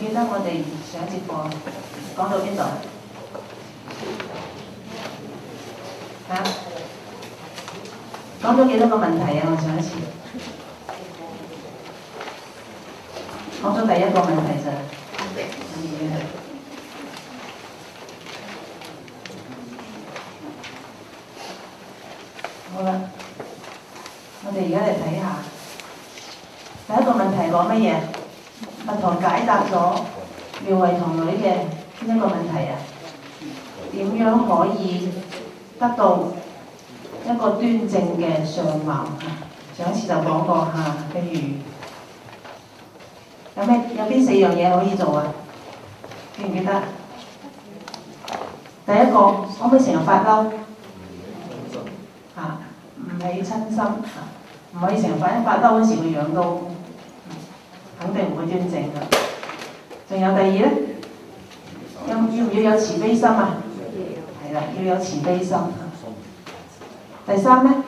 記得我哋上一節課講到邊度？講咗幾多個問題啊？我上一次講咗第一個問題咋。好啦，我哋而家嚟睇下第一個問題講乜嘢？佛陀解答咗妙慧童女嘅邊一個問題啊？點樣可以得到一個端正嘅相貌？上一次就講過嚇，譬如有邊4樣嘢可以做啊？記唔記得？第一個，可唔可以成日發嬲？唔起親心，唔可以成日發嬲嗰時個樣都肯定唔會端正㗎。仲有第二咧，要唔要有慈悲心啊？係啦，要有慈悲心。第三咧，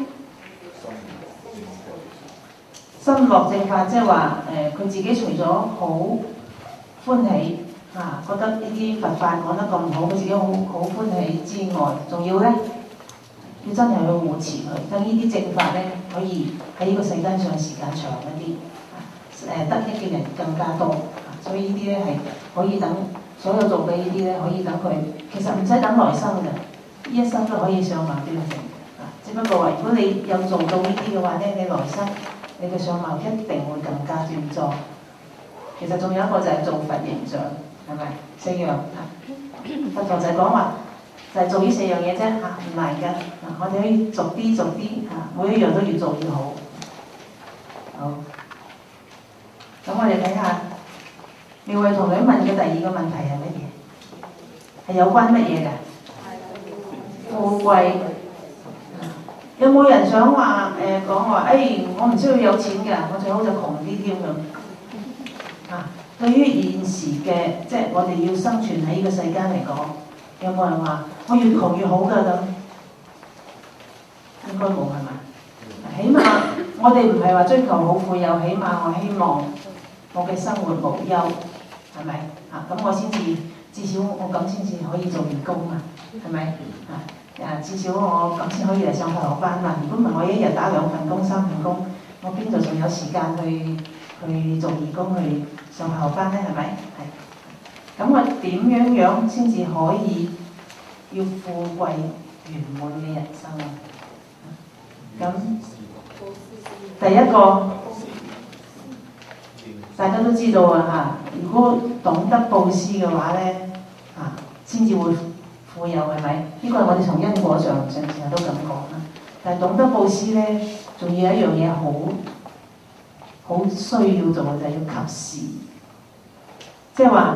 心樂正法，即係話佢自己除咗好歡喜覺得呢啲佛法講得咁好，佢自己好歡喜之外，仲要咧要真係去護持佢，等呢啲正法咧可以喺呢個世間上時間長一啲，得益嘅人更加多。所以呢啲咧係可以等所有做嘅呢啲咧，可以等佢其實唔使等來生嘅，呢一生都可以相貌端正。只不過話，如果你有做到呢啲嘅話咧，你來生你嘅相貌一定會更加端莊。其實仲有一個就係做佛形象，係咪4樣？佛陀就係講話就係做呢4樣嘢啫，唔難㗎。我哋可以逐啲每一樣都越做越好。好，咁我哋睇下妙慧童女問嘅第二個問題係乜嘢？係有關乜嘢㗎？富貴。有冇人想話講話？我唔需要有錢㗎，我最好就窮啲添咁。對於現時嘅即係我哋要生存喺呢個世間嚟講，有冇人話我越窮越好㗎咁？應該冇係嘛？起碼我哋唔係話追求好富有，起碼我希望我嘅生活無憂，係咪？咁我先至少我咁先至可以做義工嘛，係咪？至少我咁先可以嚟上佛學班嘛。如果唔係，我一日打2份工、3份工，我邊度仲有時間去做義工去上佛學班呢？係咪？係。咁我點樣先至可以要富貴圓滿嘅人生啊？咁第一個大家都知道啊，如果懂得布施嘅話咧，先至會富有，係咪？呢個係我哋從因果上成日都咁講啦。但係懂得布施咧，仲要有一樣嘢好需要做嘅，就係要及時。即係話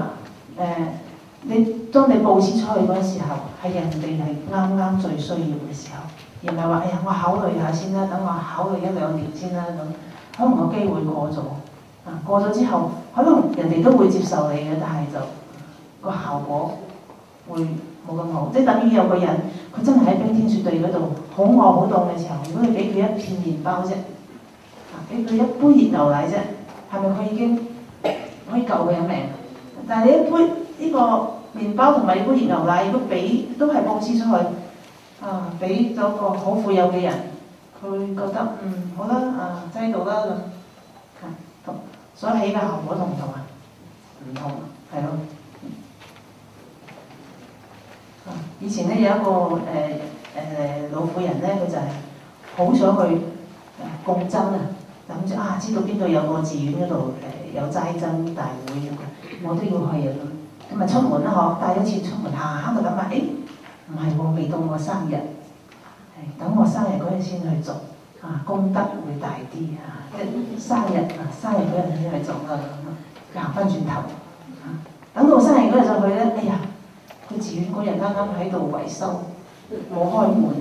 當你布施出去嗰時候，係人哋係啱啱最需要嘅時候，而唔係話我考慮下先啦，等我考慮1-2年先啦咁，可能個機會過咗。過咗之後，可能人哋都會接受你嘅，但係就個效果會冇咁好。即係等於有個人，佢真係喺冰天雪地嗰度好餓好凍嘅時候，如果你俾佢一片麵包啫，俾佢一杯熱牛奶啫，係咪佢已經可以救佢一命？但係你一杯呢個麵包同埋呢杯熱牛奶，如果都係布施出去，俾咗個好富有嘅人，佢覺得好啦，擠到啦咁。所以起嘅效果同唔同啊？唔同，係咯。以前咧有一個老婦人咧，佢就係好想去共爭啊，諗住知道邊度有個寺院嗰度有齋僧大會咁，我都要去啊咁。咁咪出門啦帶咗錢出門行就諗下，唔係喎，未到我生日，等我生日嗰日先去做。功德會大啲生日嗰日先去做啦咁，行翻轉頭等到生日嗰日就去咧，佢寺院嗰日啱啱喺度維修，冇開門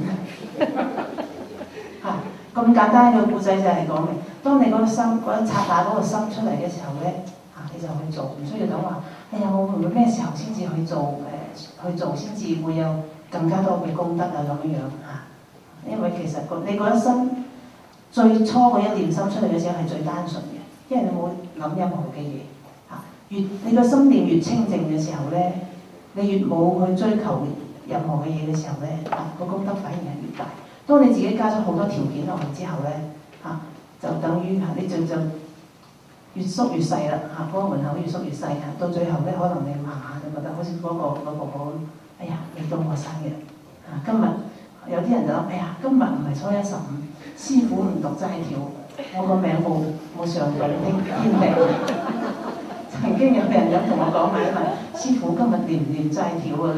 咁簡單嘅故仔就係講明，當你嗰個心嗰一剎那嗰個心出嚟嘅時候咧，你就去做，唔需要等話，我會咩時候先至去做去做先至會有更加多嘅功德咁樣因為其實你嗰一生。最初嗰一念心出嚟嘅時候係最單純嘅，因為你冇諗任何嘅嘢你個心念越清淨嘅時候咧，你越冇去追求任何嘅嘢嘅時候咧，個功德反而係越大。當你自己加咗好多條件落去之後咧，就等於你就越縮越細啦，嗰個門口越縮越細，到最後咧可能你行下就覺得好似嗰個婆婆，哎呀未到我生日，今日有啲人就諗，哎呀今日唔係初一15，師傅唔讀齋條，我個名冇上到天地。曾經有人咁同我講埋一問，師傅今日念唔念齋條啊？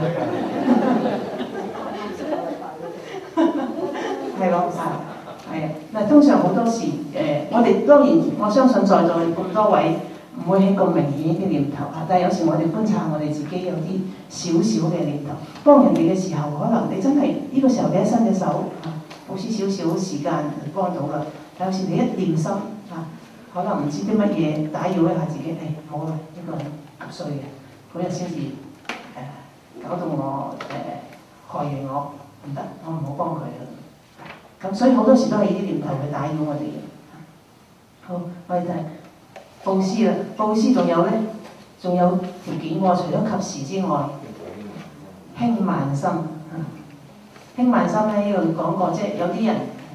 係咯，係啊。嗱，通常好多時我哋當然我相信在座咁多位唔會起咁明顯嘅念頭嚇，但係有時我哋觀察我哋自己有啲少少嘅念頭，幫人哋嘅時候，可能你真係呢個時候你一伸隻手好似少少時間就幫到啦。但有時你一念心可能唔知啲乜嘢打擾一下自己，冇啦，呢個人唔衰嘅，嗰日先至搞到我害完我唔得，我唔好幫佢啦。咁所以好多時都係呢啲念頭去打擾我哋嘅。好，我哋睇布施啦，布施仲有咧，仲有條件喎，除咗及時之外，輕慢心。輕慢心咧，呢度講過，即係有啲人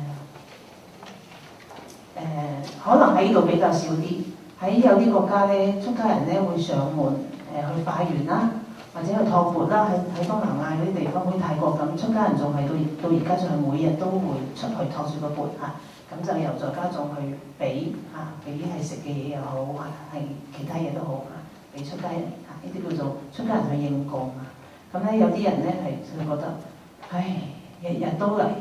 可能喺呢度比較少啲。喺有啲國家咧，出家人咧會上門去化緣啦，或者去托缽啦。喺東南亞嗰啲地方，好似泰國咁，出家人仲係到而家仲係每日都會出去托住個缽咁就由在家眾去俾係食嘅嘢又好係其他嘢都好俾出家人呢啲叫做出家人去應供咁咧有啲人咧係覺得，日日都嚟，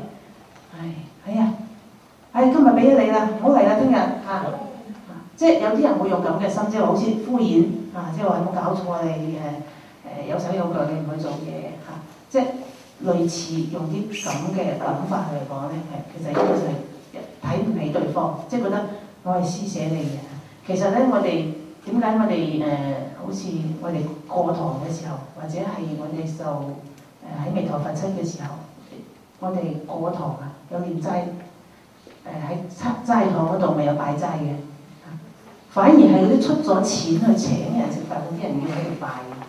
今日俾咗你啦，唔好嚟啦，聽日即係有啲人會用咁嘅心，即係好似敷衍即係話有冇搞錯你有手有腳你唔去做嘢即係類似用啲咁嘅諗法嚟講咧，其實呢個就係睇唔起對方，即係覺得我係施捨你嘅。其實咧，我哋點解我哋好似我哋過堂嘅時候，或者係我哋就喺彌陀佛七嘅時候，我哋過堂有念齋，喺齋堂嗰度咪有拜齋嘅，反而係嗰啲出咗錢去請人食飯嗰啲人要喺度拜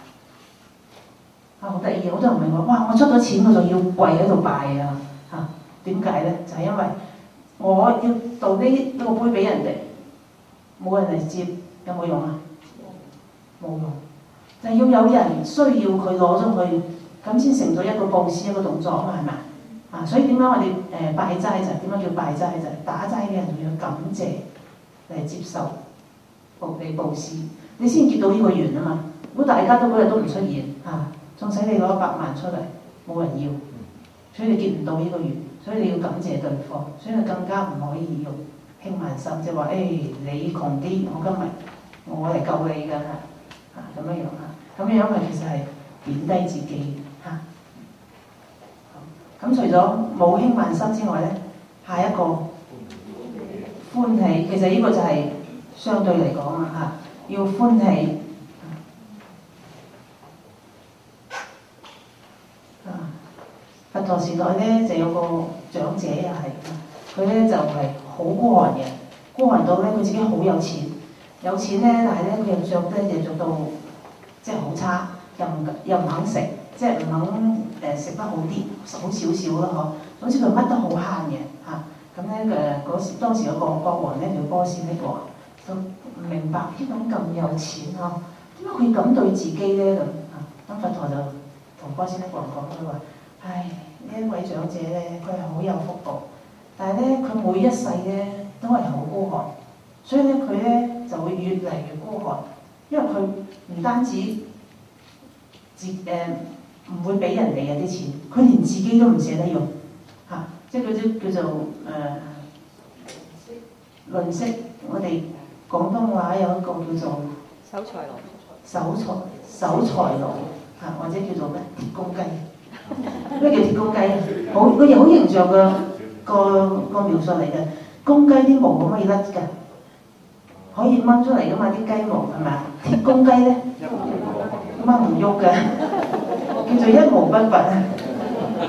好得意，好多人問我，哇！我出咗錢我仲要跪喺度拜點解咧？就係因為我要倒呢個杯俾人哋，冇人嚟接，有冇用啊？冇用，就係要有人需要佢攞咗去，咁先成到一個布施一個動作啊嘛，係咪？所以點解我哋拜齋就係點樣叫拜齋？就係打齋嘅人仲要感謝嚟接受你布施，你先結到呢個緣啊嘛。如果大家都嗰日都唔出現仲使你攞100萬出嚟，冇人要，所以你結唔到呢個緣。所以你要感謝對方，所以你更加唔可以用輕慢心，即係話你窮啲，我嚟救你㗎咁樣咁樣咪其實係貶低自己咁除咗冇輕慢心之外咧，下一個歡喜，其實呢個就係相對嚟講要歡喜佛陀時代咧就有個長者又係，佢咧就係好孤寒嘅，孤寒到咧佢自己好有錢，有錢咧，但係咧佢又着咧就着到即係好差，又唔肯食，即係唔肯食得好啲，好少少咯嗬。總之佢乜都好慳嘅咁咧當時有個國王咧叫波斯匿王，就唔明白呢種咁有錢點解佢咁對自己咧咁佛陀就同波斯匿王講佢話。呢一位長者咧，佢係好有福報，但係咧佢每一世咧都係好孤寒，所以咧佢咧就會越嚟越孤寒，因為佢唔單止唔會俾人哋嘅啲錢，佢連自己都唔捨得用即係嗰啲叫做吝嗇。我哋廣東話有一個叫做守財奴或者叫做咩鐵公雞。咩叫鐵公雞佢又好形象嘅個描述嚟嘅。公雞啲毛可以甩㗎，可以掹出嚟㗎嘛啲雞毛係咪啊？鐵公雞咧掹唔喐嘅，叫做一毛不拔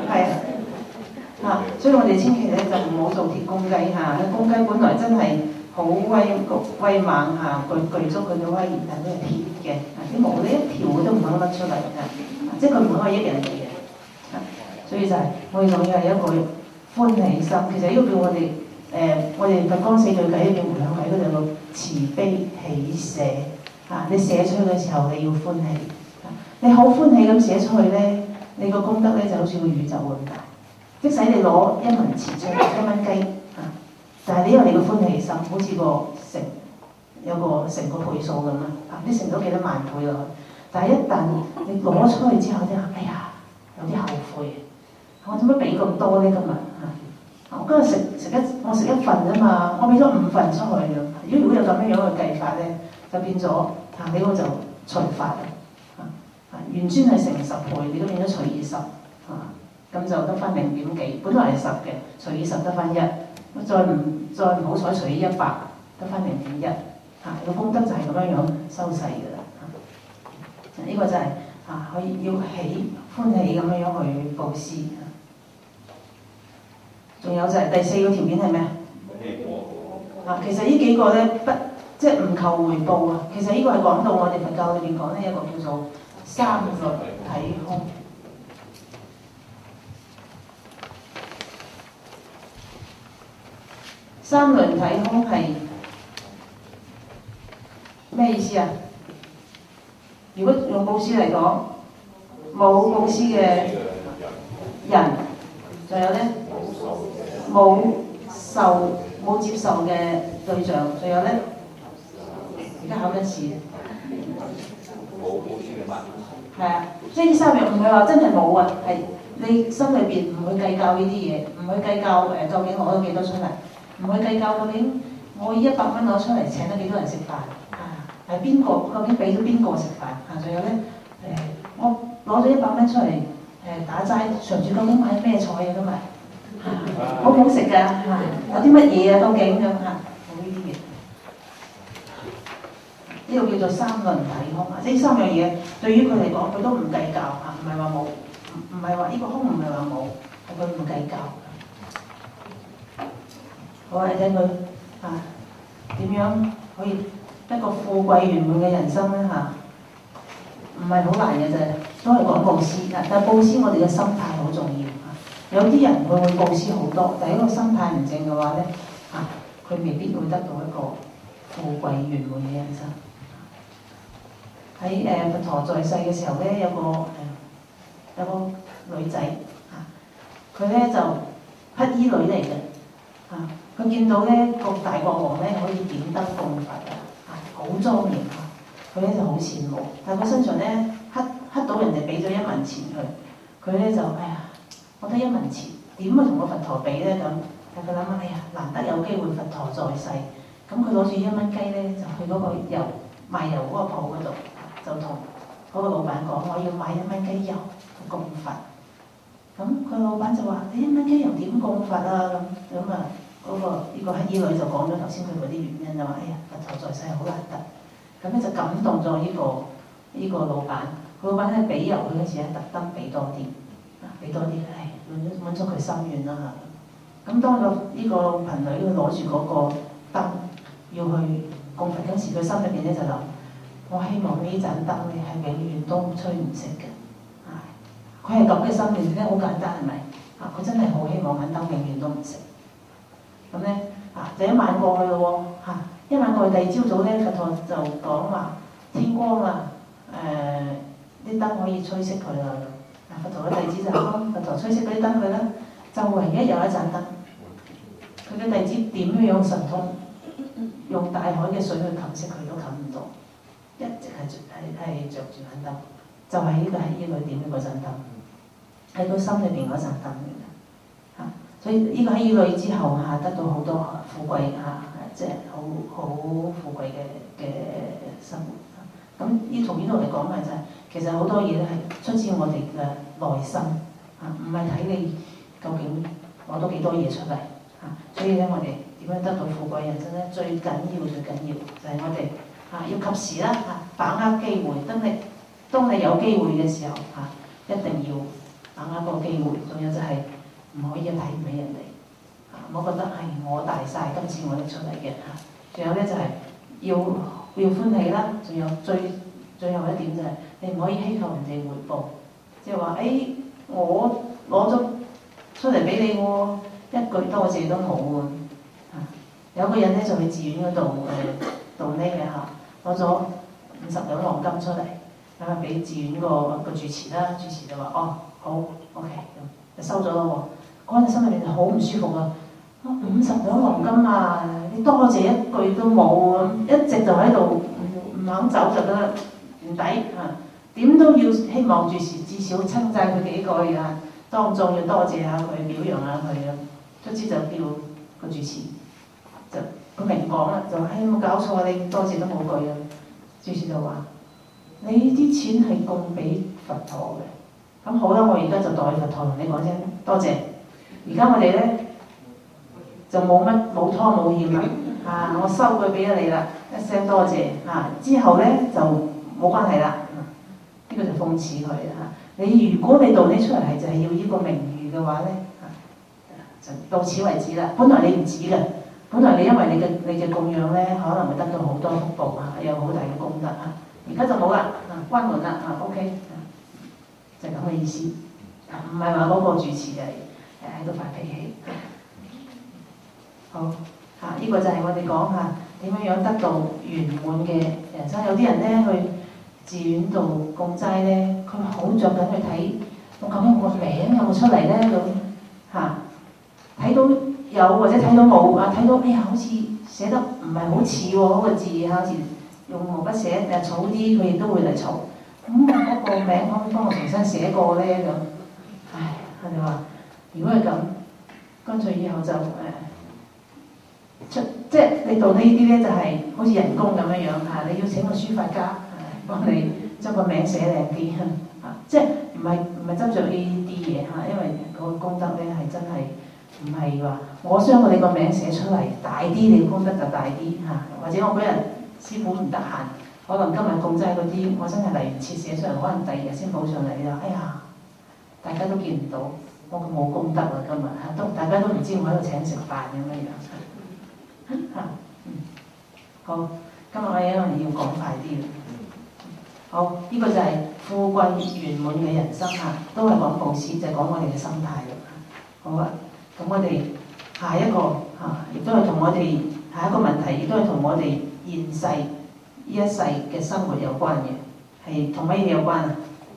所以我哋千祈咧就唔好做鐵公雞公雞本來真係好威猛嚇，具足佢嘅威嚴，但都係鐵嘅。啲毛呢一條都唔肯甩出嚟嘅，即係佢唔可以益人哋嘅。所以就係、我哋仲要係一個歡喜心。其實呢個叫我哋佛光四句偈入邊迴向偈嗰度有個慈悲喜捨嚇，你寫出去嘅時候你要歡喜，你好歡喜咁寫出去咧，你個功德咧就好似個宇宙咁大。即使你攞1文錢出嚟，1蚊雞但係你因為你個歡喜心，好似有個成個倍數咁啦，你乘到幾多萬倍落去。但係一旦你攞出去之後咧，哎呀有啲後悔。我做乜俾咁多呢？今日我今日我食一份啫嘛，我俾咗5份出去咁。如果有咁樣嘅計法咧，就變咗你嗰個就除法原專係乘10倍，你都變咗除以10咁就得翻0點幾。本來係10嘅，除以10得翻1，再唔好彩除以100，得翻0.1個功德就係咁樣收細㗎啦。呢個就係可以要歡喜咁樣去布施。仲有就係第4個條件係咩？其實呢幾個咧即係唔求回報啊。其實呢個係講到我哋佛教裏邊講呢一個叫做三輪體空。三輪體空係咩意思啊？如果用布施嚟講，冇布施嘅人，仲有咧冇接受嘅對象，仲有咧而家考緊試，冇布施嘅物，係啊，即係呢3樣唔係話真係冇啊，係你心裏邊唔去計較呢啲嘢，唔去計較究竟攞咗幾多出嚟，唔去計較究竟我100蚊攞出嚟請咗幾多人食飯係邊個？究竟俾咗邊個食飯仲有咧我攞咗100蚊出嚟打齋，常住究竟買咩菜啊？今日好唔好食㗎有啲乜嘢究竟咁冇呢啲嘢。呢個叫做三輪體空即係3樣嘢對於佢嚟講，佢都唔計較唔係話冇，唔係話呢個空唔係話冇，係佢唔計較。好你睇佢點樣可以一個富貴圓滿嘅人生咧唔係好難嘅啫，都係講布施但係布施我哋嘅心態好重要有啲人佢會布施好多，但係一個心態唔正嘅話咧佢未必會得到一個富貴圓滿嘅人生。喺佛陀在世嘅時候咧，有個女仔佢咧就乞衣女嚟嘅佢見到咧個大國王咧可以點燈供佛好莊嚴佢咧就好羨慕，但係佢身上咧乞到人哋俾咗1文錢佢咧就我得1文錢點去同個佛陀比咧咁？但係佢諗下難得有機會佛陀在世，咁佢攞住1蚊雞咧就去嗰個賣油嗰個鋪嗰度，就同嗰個老闆講我要買1蚊雞油供佛。咁佢老闆就話：你1蚊雞油點供佛咁嗰個呢個乞衣女就講咗頭先佢嗰啲原因，就話佛陀在世好難得，咁咧就感動咗呢個老闆。佢老闆咧俾油佢嗰時咧特登俾多啲，滿足佢心願啦。咁當呢個貧女佢攞住嗰個燈要去供佛嗰時，佢心裏邊咧就諗：我希望呢盞燈咧係永遠都吹唔熄嘅。佢係咁嘅心願咧，好簡單係咪？佢真係好希望盞燈永遠都唔熄。咁咧就1晚過去咯喎，1晚過去，第二朝早咧佛陀就講話天光啦，啲燈可以吹熄佢啦。佛陀嘅弟子就講：佛陀吹熄嗰啲燈佢啦，就唯一有一盞燈。佢嘅弟子點樣神通，用大海嘅水去冚熄佢都冚唔到，一直係着住盞燈，就係呢個係呢個點嘅嗰盞燈，喺佢心裏邊嗰盞燈嚟嘅。所以呢個喺呢類之後得到好多富貴即係好富貴嘅生活。咁呢從呢度嚟講就係其實好多嘢咧係出自我哋嘅內心唔係睇你究竟攞到幾多嘢出嚟所以咧我哋點樣得到富貴人生咧？最緊要就係我哋要及時啦把握機會。當你有機會嘅時候一定要把握個機會。仲有就係唔可以睇唔起人哋我覺得係我大晒，今次我拎出嚟嘅仲有咧就係要歡喜啦，仲有最後一點就係你唔可以希求人哋回報，即係話我攞咗出嚟俾你喎，一句多謝都冇喎。有個人咧就去寺院嗰度度呢嘅嚇，攞咗50兩黃金出嚟，咁啊俾寺院個住持啦，主持就話哦好 OK 咁就收咗咯喎。嗰陣心裏面就好唔舒服啊！50兩黃金啊，你多謝一句都冇，一直就喺度唔肯走就得啦，唔抵啊！點都要希望住持至少稱讚佢幾句啊，當眾要多謝下佢，表揚下佢啊。卒之就叫個住持就佢明講啦，就話有冇搞錯啊？你多謝都冇句啊！住持就話：你啲錢係供俾佛陀嘅，咁好啦，我而家就代佛陀同你講聲多謝。而家我哋咧就冇拖冇欠啦，我收佢俾咗你啦，一聲多謝之後咧就冇關係啦。呢個就諷刺佢你如果你度呢出嚟係就係要呢個名譽嘅話咧就到此為止啦。本來你唔止嘅，本來你因為你嘅供養咧可能會得到好多福報有好大嘅功德而家就冇啦關門啦OK 就係咁嘅意思唔係話嗰個主持喺度發脾氣。好呢個就係我哋講點樣得到圓滿嘅人生。有啲人咧去寺院度供齋咧，佢好着緊去睇我究竟個名有冇出嚟咧咁睇到有或者睇到冇睇到好似寫得唔係好似喎嗰個字好似用毛筆寫草啲，佢亦都會嚟嘈。嗰個名可唔可以幫我重新寫過咧咁？佢哋話如果係咁，乾脆以後就即係你做呢啲咧就係好似人工咁樣你要請個書法家幫你將個名寫靚啲即係唔係執着呢啲嘢因為個功德咧係真係唔係話我將我哋個名寫出嚟大啲，你功德就大啲或者我嗰日師傅唔得閒，可能今日供齋嗰啲我真係嚟唔切寫出嚟，可能第二日先補上嚟就大家都見唔到我冇功德今日大家都唔知我喺度請食飯咁樣好，今日我哋因為要講快啲好，呢個就係富貴圓滿嘅人生都係講布施，就係講我哋嘅心態好咁我哋下一個亦都係同我哋下一個問題，亦都係同我哋現世呢一世嘅生活有關嘅，係同乜嘢有關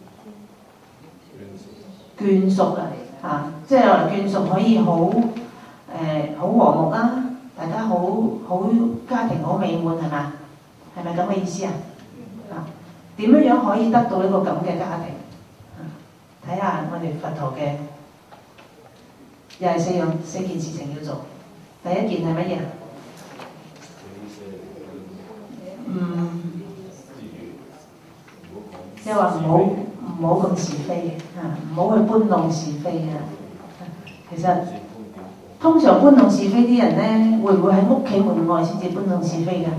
眷屬即係話眷屬可以好和睦大家好家庭好美滿係嘛？係咪咁嘅意思點樣可以得到一個咁嘅家庭？睇下我哋佛陀嘅又係四件事情要做。第一件係乜嘢？即係話唔好咁是非唔好去搬弄是非其實通常搬弄是非啲人咧，會唔會喺屋企門外先至搬弄是非㗎？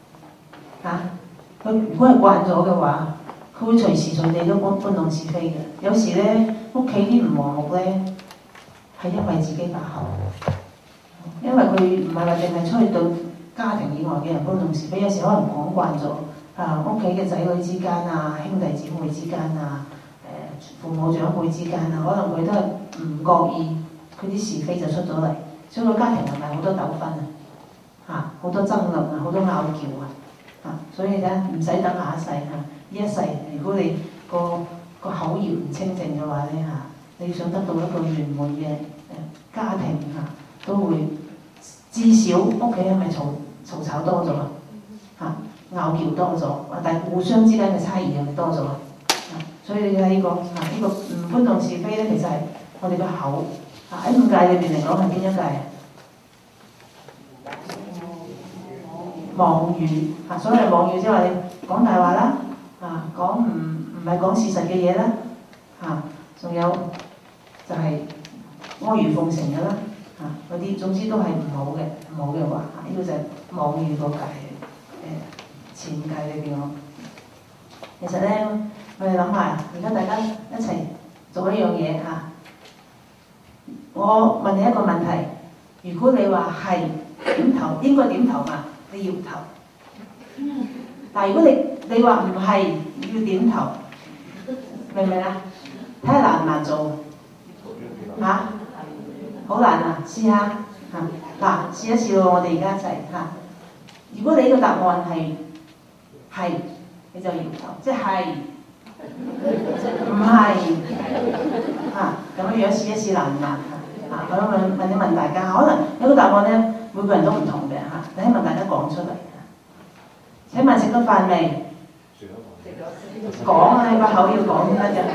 佢如果係慣咗嘅話，佢會隨時隨地都搬弄是非嘅。有時咧，屋企啲唔和睦咧，係因為自己把口，因為佢唔係話淨係出去到家庭以外嘅人搬弄是非，有時可能講慣咗屋企嘅仔女之間兄弟姊妹之間父母長輩之間可能佢都係唔覺意，佢啲是非就出咗嚟，所以個家庭係咪好多糾紛好多爭論好多拗撬所以咧唔使等下一世呢一世如果你個口業唔清淨嘅話咧你想得到一個圓滿嘅家庭都會至少屋企係咪嘈吵多咗拗撬多咗，但係互相之間嘅差異係咪多咗所以你睇呢個唔搬弄是非咧，其實係我哋個口喺五戒裏邊嚟講係邊一戒妄語所謂妄語即係話你講大話啦講唔係講事實嘅嘢啦仲有就係阿諛奉承嘅啦嗰啲，總之都係唔好嘅話呢個就係妄語嗰戒前戒裏邊其實咧，我哋諗下，而家大家一齊做一樣嘢我問你一個問題，如果你話係點頭，應該點頭嘛？ 你搖頭。但係如果你話唔係，要點頭，明唔明啊？睇下難唔難做嚇？好難啊！試下嚇嗱，試一試喎，我哋而家一齊嚇。如果你個答案係，你就搖頭，即係唔係嚇咁樣試一試難唔難嚇？咁樣問一問大家，可能有個答案咧，每個人都唔同嘅嚇。你希望大家講出嚟。請問食咗飯未？講啊！你個口要講先得嘅。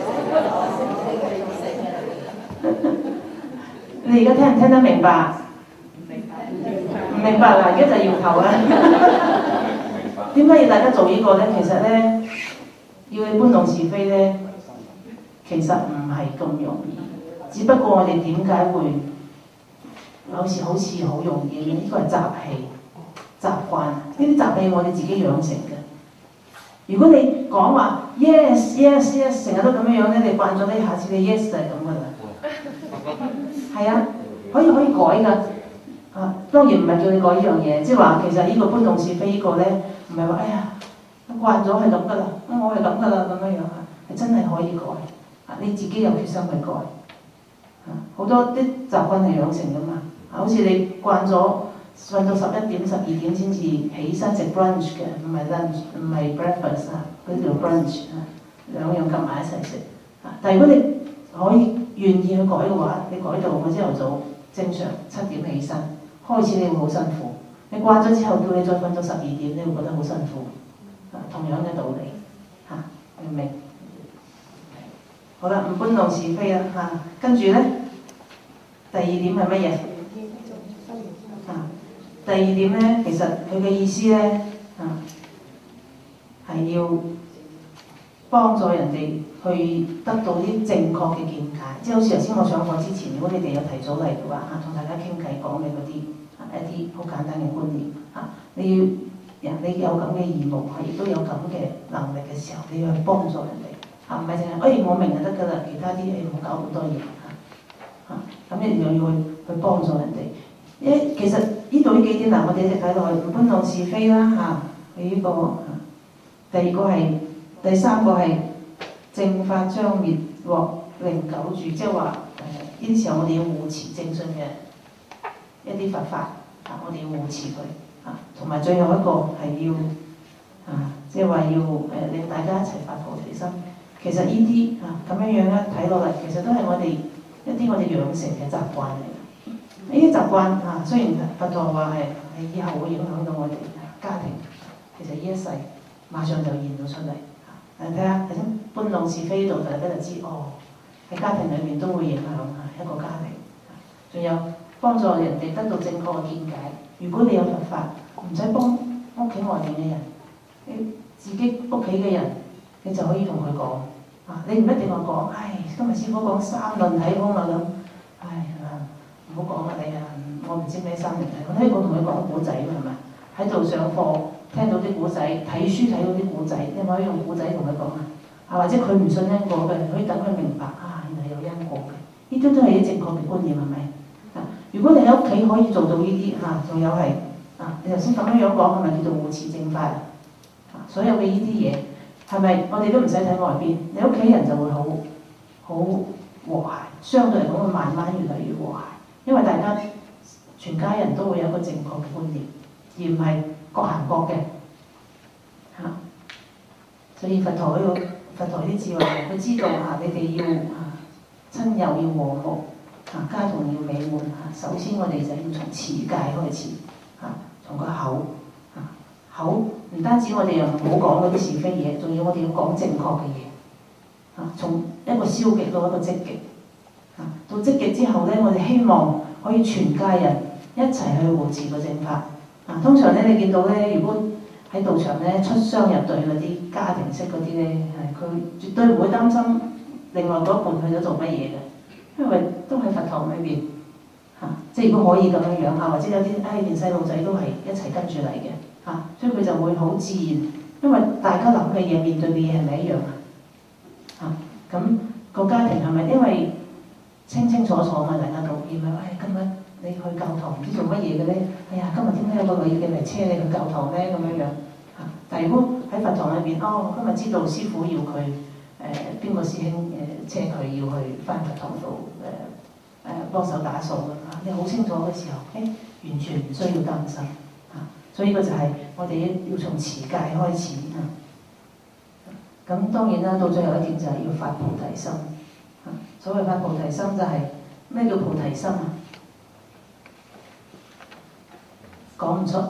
你而家聽唔聽得明白？唔明白啦，而家就搖頭啦。點解要大家做呢個咧？其實咧，要去搬弄是非咧，其實唔係咁容易。只不過我哋點解會好似好容易嘅？呢個係習氣、習慣。呢啲習氣我哋自己養成嘅。如果你講話 yes yes yes 成日都咁樣樣咧，你慣咗咧，下次你 yes 就係咁噶啦。係啊，可以改㗎。啊，當然唔係叫你改呢樣嘢，即係話其實呢個搬弄是非呢個咧，唔係話哎呀慣咗係咁噶啦，我係咁噶啦咁樣樣啊，係真係可以改。啊，你自己有決心去改。啊，好多啲習慣係養成㗎嘛。啊，好似你慣咗瞓到11點、12點先至起身食 brunch 嘅，唔係 lunch，唔係 breakfast 啊，嗰啲叫 brunch 啊，兩樣夾埋一齊食。啊，但係如果你可以願意去改嘅話，你改到我朝頭早正常7點起身，開始你會好辛苦。你慣咗之後，叫你再瞓到12點，你會覺得好辛苦。啊，同樣嘅道理，嚇，明唔明？好啦，唔搬弄是非啦，嚇。跟住咧，第二點係乜嘢？第二點咧，其實佢嘅意思咧，係要幫助人哋去得到啲正確嘅見解，即係好似頭先我上課之前，如果你哋有提早嚟嘅話，同大家傾偈講你嗰啲一啲好簡單嘅觀念，你有咁嘅義務，亦都有咁嘅能力嘅時候，你要去幫助人哋，唔係淨係我明就得㗎啦，其他啲你唔好搞咁多嘢，咁你又要去幫助人哋。其實呢度呢幾點我哋一直睇落去，唔搬弄是非啦嚇。呢個第三個係正法將滅獲令久住，即係話呢啲時候我哋要護持正信嘅一啲佛法，我哋要護持佢同埋最後一個係要即係話要令大家一齊發菩提心。其實呢啲咁樣樣咧睇落嚟，其實都係我哋一啲我哋養成嘅習慣嚟。呢啲習慣雖然佛陀話係以後會影響到我哋家庭，其實呢一世馬上就現到出嚟。睇下喺搬弄是非度，大家就知喺家庭裏面都會影響一個家庭。仲有幫助人哋得到正確嘅見解。如果你有佛法，唔使幫屋企外面嘅人，你自己屋企嘅人，你就可以同佢講。你唔一定話講，今日師傅講三輪體空咁，唔好講啦你我唔知咩三輪體空。我同佢講古仔係咪？喺度上課聽到啲古仔，睇書睇到啲古仔，你可以用古仔同佢講或者佢唔信因果嘅，可以等佢明白原來有因果嘅。呢啲都係啲正確嘅觀念係咪？如果你喺屋企可以做到呢啲仲有係你頭先咁樣講係咪叫做護持正法？所有嘅呢啲嘢係咪我哋都唔使睇外邊？你屋企人就會好和諧，相對嚟講會慢慢越嚟越和諧，因為大家全家人都會有一個正確嘅觀念，而唔係各行各嘅所以佛陀啲智慧，佢知道你哋要親友要和睦，家庭要美滿。首先我哋就要從持戒開始，從個口唔單止我哋又唔好講嗰啲是非嘢，仲要我哋要講正確嘅嘢。從一個消極到一個積極，到積極之後咧，我哋希望可以全家人一齊去護持個正法。通常咧，你見到咧，如果喺道場咧出雙入對嗰啲家庭式嗰啲咧，佢絕對唔會擔心另外嗰一半去咗做乜嘢嘅，因為都喺佛堂裏邊即係如果可以咁樣樣或者有啲連細路仔都係一齊跟住嚟嘅所以佢就會好自然，因為大家諗嘅嘢、面對嘅嘢係咪一樣咁個家庭係咪因為清清楚楚嘛？大家都以為今日你去教堂唔知做乜嘢嘅咧？哎呀，今日點解有個女嘅嚟車你去教堂咧？咁樣樣嚇。但係如果喺佛堂裏邊，哦，今日知道師傅要佢邊個師兄車佢要去翻佛堂度幫手打掃嘅嚇，你好清楚嘅時候，完全唔需要擔心嚇。所以呢個就係我哋要從持戒開始嚇。咁當然啦，到最後一點就係要發菩提心嚇。所謂發菩提心就係咩叫菩提心啊？講唔出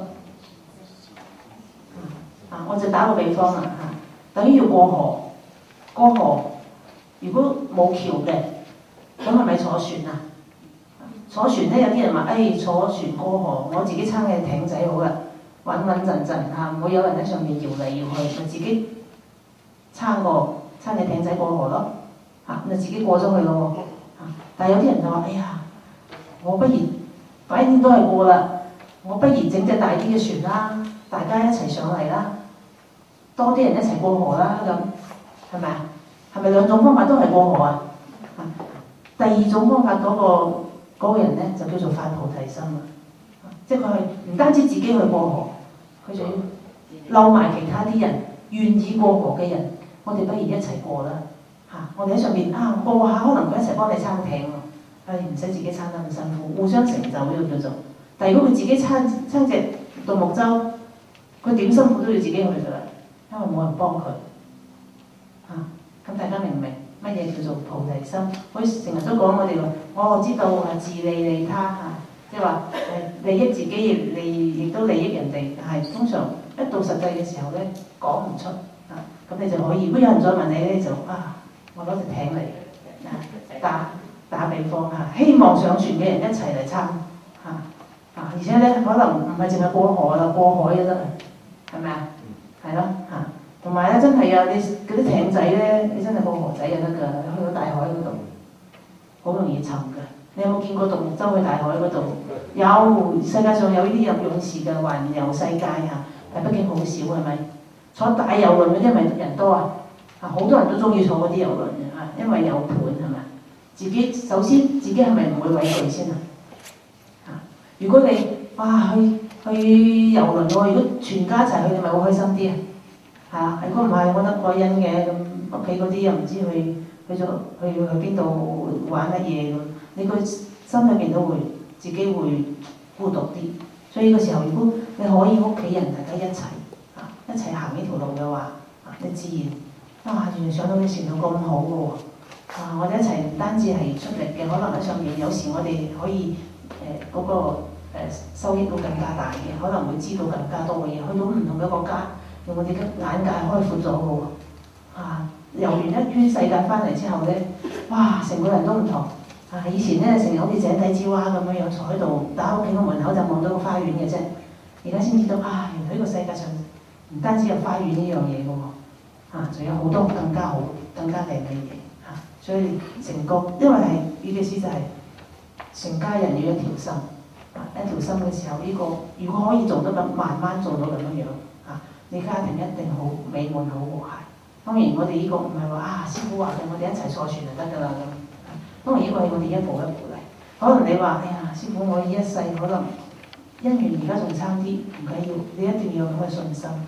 我就打個比方啦嚇，等於要過河，過河如果冇橋嘅，咁係咪坐船啊？坐船咧，有啲人話：坐船過河，我自己撐嘅艇仔好啦，穩穩陣陣嚇，唔會有人喺上面搖嚟搖去，咪自己撐嘅艇仔過河咯嚇，咪自己過咗去咯嚇。但係有啲人就話：我不如反正都係過啦。我不如整隻大啲嘅船啦，大家一齊上嚟啦，多啲人一齊過河啦，咁係咪啊？係咪兩種方法都係過河啊？第二種方法嗰個人咧就叫做發菩提心啦，即係佢係唔單止自己去過河，佢仲要撈埋其他啲人願意過河嘅人，我哋不如一齊過啦嚇！我哋喺上面過下，可能佢一齊幫你撐艇喎，唔使自己撐得咁辛苦，互相成就呢個叫做。但係如果佢自己撐隻獨木舟，佢點辛苦都要自己去㗎啦，因為冇人幫佢嚇。咁大家明唔明乜嘢叫做菩提心？佢成日都講我哋話，我知道自利利他嚇，即係話利益自己亦都利益人哋。但係通常一到實際嘅時候咧，講唔出嚇。咁你就可以，如果有人再問你咧，就我攞隻艇嚟打比方嚇，希望上船嘅人一齊嚟撐嚇。而且咧，可能唔係淨係過河啦，過海都得，係咪啊？係咯嚇。同埋咧，真係啊，你嗰啲艇仔咧，你真係過河仔就得㗎，去到大海嗰度，好容易沉㗎。你有冇見過獨木舟去大海嗰度？有，世界上有呢啲有勇士嘅環遊世界嚇，但畢竟好少係咪？坐大遊輪嗰啲咪人多啊？好多人都中意坐嗰啲遊輪嘅嚇，因為有盤係咪？首先自己係咪唔會畏懼先啊？如果你去遊輪喎，如果全家一齊去，你咪好開心啲啊！如果唔係，我得個人嘅咁，屋企嗰啲又唔知去邊度玩乜嘢咁，你個心裏邊都會自己會孤獨啲。所以呢個時候，如果你可以屋企人大家一齊行呢條路嘅話，你自然原來上到啲船度咁好嘅喎！我哋一齊唔單止係出力嘅，可能喺上面有時我哋可以嗰個收益都更加大嘅，可能會知道更加多嘅嘢，去到唔同嘅國家，令我哋嘅眼界開闊咗嘅喎。遊完一圈世界翻嚟之後咧，成個人都唔同。以前咧成日好似井底之蛙咁樣坐喺度，打屋企個門口就望到個花園嘅啫。而家先知道原來呢個世界上唔單止有花園呢樣嘢嘅喎，仲有好多更加好、更加靚嘅嘢。所以成個，因為係呢個意思就係成家人要一條心。一條心嘅時候，呢個如果可以做得咁，慢慢做到咁樣你家庭一定好美滿、好和諧。當然我哋呢個唔係話師傅話嘅，我哋一齊坐船就得㗎啦咁。當然呢個係我哋一步一步嚟。可能你話師傅我呢一世可能姻緣而家仲差啲，唔緊要，你一定要有咁嘅信心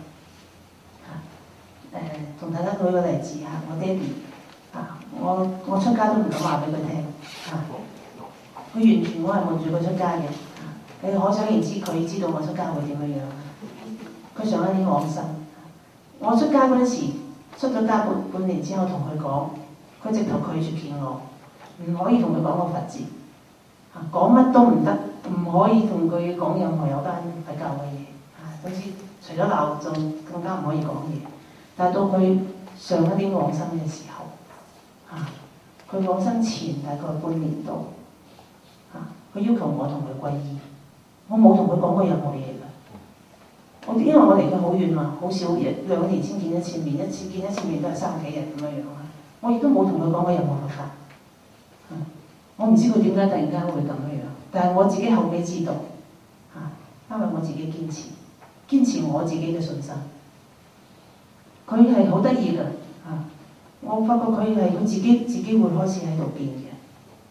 同大家舉個例子我爹哋我出家都唔敢話俾佢聽佢完全我係瞞住佢出家嘅。你可想而知，佢知道我出家會點樣樣。佢上一年往生，我出家嗰陣時，出咗家半年之後同佢講，佢直頭拒絕見我，唔可以同佢講個佛字，講乜都唔得，唔可以同佢講任何有關佛教嘅嘢。總之除咗鬧，仲更加唔可以講嘢。但係到佢上一年往生嘅時候，佢往生前大概半年度，佢要求我同佢皈依。我冇同佢講過任何嘢㗎，因為我離佢好遠嘛，好少嘢，2年先見一次面，一次見一次面都係3幾日咁樣樣我亦都冇同佢講過任何佛法。我唔知佢點解突然間會咁樣樣，但係我自己後尾知道，因為我自己堅持我自己嘅信心。佢係好得意㗎，我發覺佢自己會開始喺度變嘅，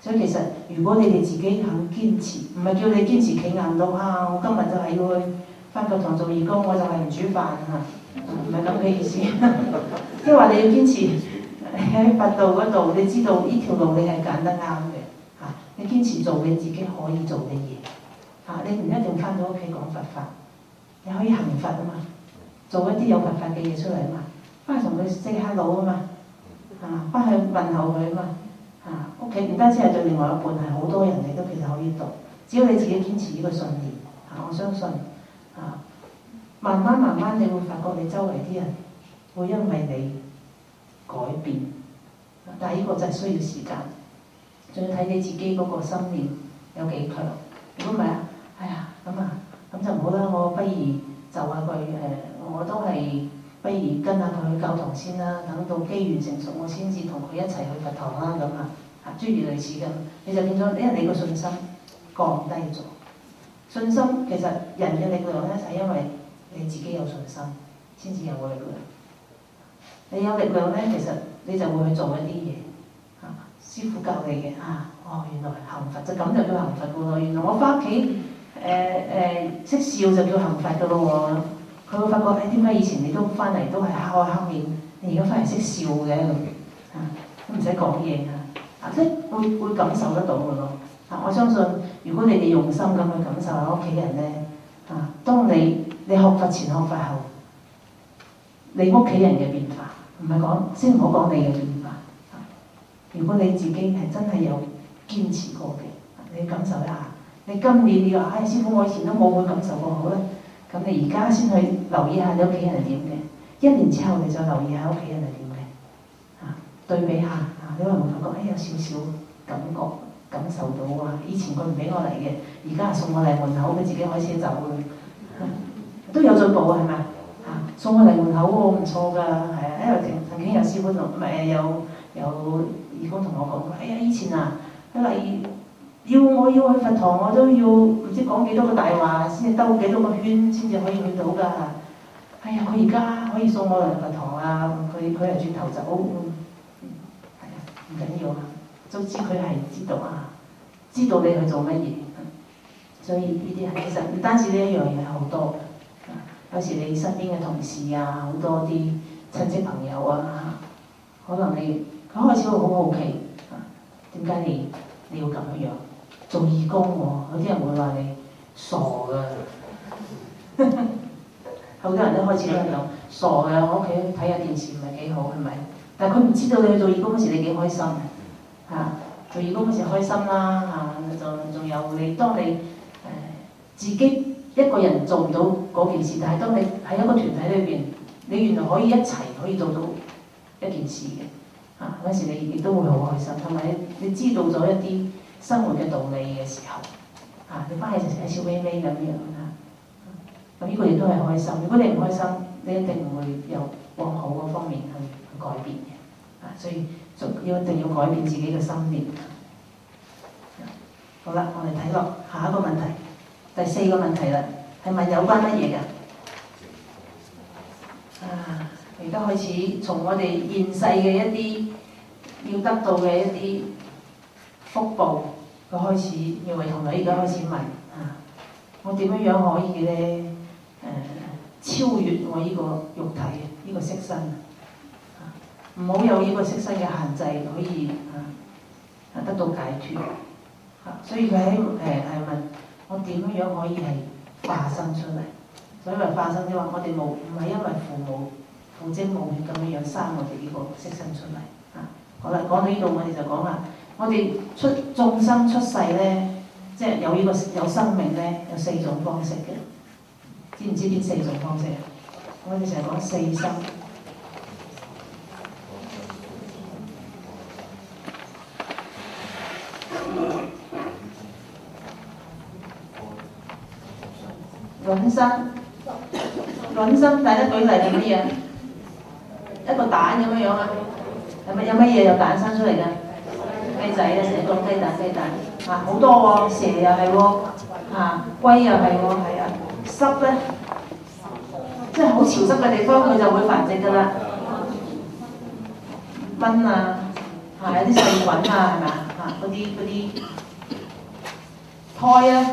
所以其實如果你哋自己肯堅持，唔係叫你堅持企硬到啊！我今日就係要去返佛堂做義工，我就係唔煮飯嚇，唔係咁嘅意思。即係話你要堅持喺佛道嗰度，你知道呢條路你係揀得啱嘅嚇，你堅持做你自己可以做嘅嘢嚇，你唔一定返到屋企講佛法，你可以行佛啊嘛，做一啲有佛法嘅嘢出嚟啊嘛，返去同佢 say hello 啊嘛，返去問候佢啊嘛。屋企唔單止係對另外一半，係好多人你都其實可以讀，只要你自己堅持呢個信念我相信慢慢你會發覺你周圍啲人會因為你改變，但係呢個真係需要時間，仲要睇你自己嗰個心念有幾強。如果唔係咁就唔好啦，我不如就下佢我都係不如跟下佢去教堂先啦，等到機緣成熟，我先至同佢一齊去佛堂啦咁諸如類似咁，你就變咗，因為你個信心降低咗。信心其實人嘅力量咧，就係因為你自己有信心，先至有個力量。你有力量咧，其實你就會去做一啲嘢。師父教你嘅原來行佛就咁就叫行佛噶咯。原來我翻屋企識笑就叫行佛噶咯喎。佢會發覺點解以前你都翻嚟都係黑面，你而家翻嚟識笑嘅咁都唔使講嘢即係會感受得到嘅咯。我相信如果你哋用心咁去感受下屋企人咧當你學佛前學佛後，你屋企人嘅變化，唔係講先唔好講你嘅變化如果你自己係真係有堅持過嘅，你感受一下。你今年你話師父我以前都冇去感受過好咧，咁你而家先去留意下你屋企人係點嘅，1年之後你再留意下屋企人係點嘅對比下你會唔會發覺有少少感受到以前佢唔俾我嚟嘅，而家送我嚟門口，佢自己開車走都有進步係咪送我嚟門口唔錯㗎，因為曾經有師傅同有義工同我講過，以前我要去佛堂，我都要唔知講幾多個大話先至兜幾多個圈先至可以去到㗎。佢而家可以送我嚟佛堂佢係轉頭走，唔緊要總之佢係知道知道你去做乜嘢。所以呢啲其實唔單止呢一樣嘢，好多有時你身邊嘅同事好多啲親戚朋友可能佢開始會好好奇點解你要咁樣做義工喎？有啲人會話你傻㗎，好多人都開始咁樣傻㗎。我屋企睇下電視唔係幾好係咪？但係佢唔知道你去做義工嗰時你幾開心做義工嗰時開心啦仲有你當你自己一個人做唔到嗰件事，但係當你喺一個團體裏邊，你原來可以一齊可以做到一件事嘅嗰時你亦都會好開心，同埋你知道咗一啲生活嘅道理嘅時候你翻去就成日笑眯眯咁樣咁呢個亦都係開心。如果你唔開心，你一定唔會有往好嗰方面去改變嘅所以一定要改變自己嘅心念。好啦，我哋睇落下一個問題，第4個問題啦，係問有關乜嘢㗎？而家開始從我哋現世嘅一啲要得到嘅一啲福報，佢開始要為同你而家開始問我點樣可以咧超越我呢個肉體呢個色身唔好有呢個色身嘅限制，可以得到解脫所以佢喺問我點樣可以係化身出嚟？所以話化身即係話我哋唔係因為父精母血咁樣生我哋呢個色身出嚟好啦，講到呢度我哋就講下，我哋眾生出世咧，即係有呢個有生命咧，有4種方式嘅。知唔知邊4種方式？我哋成日講4生。卵生，大家舉例係乜嘢？一個蛋咁樣有乜嘢有蛋生出嚟㗎？雞仔成日講雞蛋好多喎，蛇又係喎龜又係喎，濕咧，即係好潮濕嘅地方佢就會繁殖㗎啦。蚊有啲細菌啊，係咪啊？嗰啲胎咧，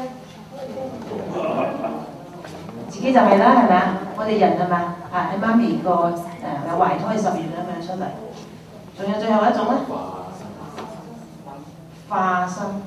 自己就係啦，係咪啊？我哋人係咪喺媽咪個有懷胎10月咁樣出嚟。仲有最後一種咧，化生，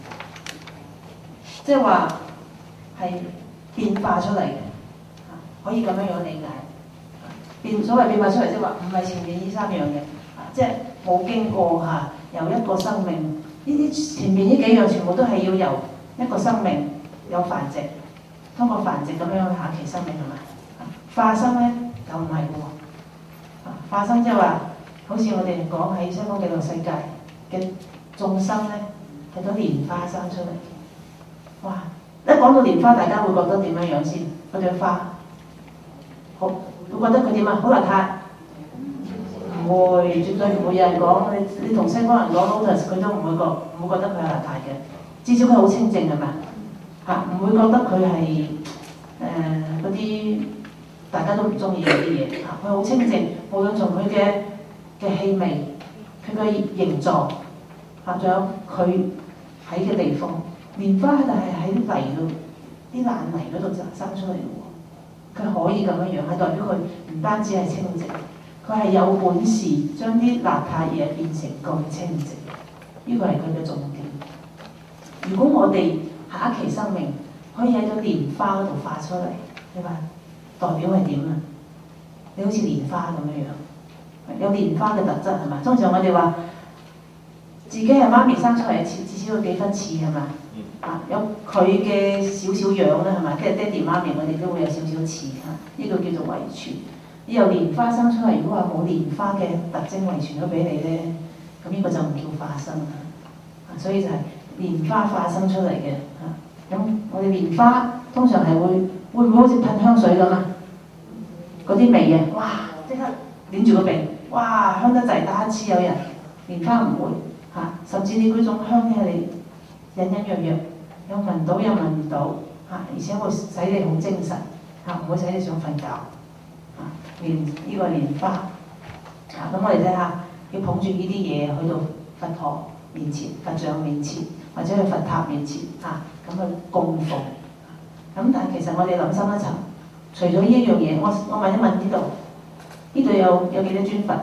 即係話係變化出嚟嘅，可以咁樣樣理解。所謂變化出嚟，即係話唔係前面呢3樣嘅，即係冇經過由一個生命，呢啲前面呢幾樣全部都係要由一個生命有繁殖，通過繁殖咁樣去下一期生命係咪？化生咧就唔係喎，化生即係話。好似我哋講喺西方極樂世界嘅眾生咧，係朵蓮花生出嚟嘅。哇！一講到蓮花，大家會覺得點樣樣先？嗰朵花，好會覺得佢點啊？好邋遢？唔會，絕對唔會有人講。你同西方人講 lotus，佢都唔會覺得佢係邋遢嘅。至少佢好清淨係咪？唔會覺得佢係嗰啲大家都唔中意嗰啲嘢。佢好清淨，無論從佢嘅氣味，佢嘅形狀，仲有佢喺嘅地方，蓮花就係喺泥度，啲爛泥嗰度就生出嚟嘅喎。佢可以咁樣樣，係代表佢唔單止係清淨，佢係有本事將啲邋遢嘢變成咁清淨。呢個係佢嘅重點。如果我哋下一期生命可以喺個蓮花嗰度化出嚟，你話代表係點啊？你好似蓮花咁樣樣。有蓮花嘅特質係嘛？通常我哋話自己係媽咪生出嚟，至少有幾分似係嘛？有佢嘅少少樣啦係嘛？即係爹哋媽咪我哋都會有少少似嚇，呢個叫做遺傳。你由蓮花生出嚟，如果話冇蓮花嘅特徵遺傳咗俾你咧，咁呢個就唔叫化生啦。所以就係蓮花化生出嚟嘅嚇。咁我哋蓮花通常係會唔會好似噴香水咁啊？嗰啲味啊，哇！即刻捏住個鼻。哇，香得滯，打一次有人，蓮花唔會甚至你嗰種香氣係隱隱約約，有聞到有聞唔到而且會使你好精神唔會使你想瞓覺呢個蓮花咁我哋睇下，要捧住呢啲嘢去到佛陀面前、佛像面前，或者去佛塔面前咁去供奉咁但係其實我哋諗深一層，除咗呢一樣嘢，我問一問呢度。呢度有幾多尊佛？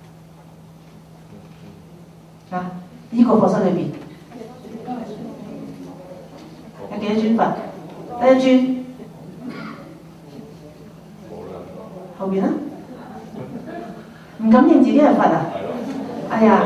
呢個課室裏邊有幾多尊佛？得一尊。後邊啦？唔敢認自己係佛啊？哎呀，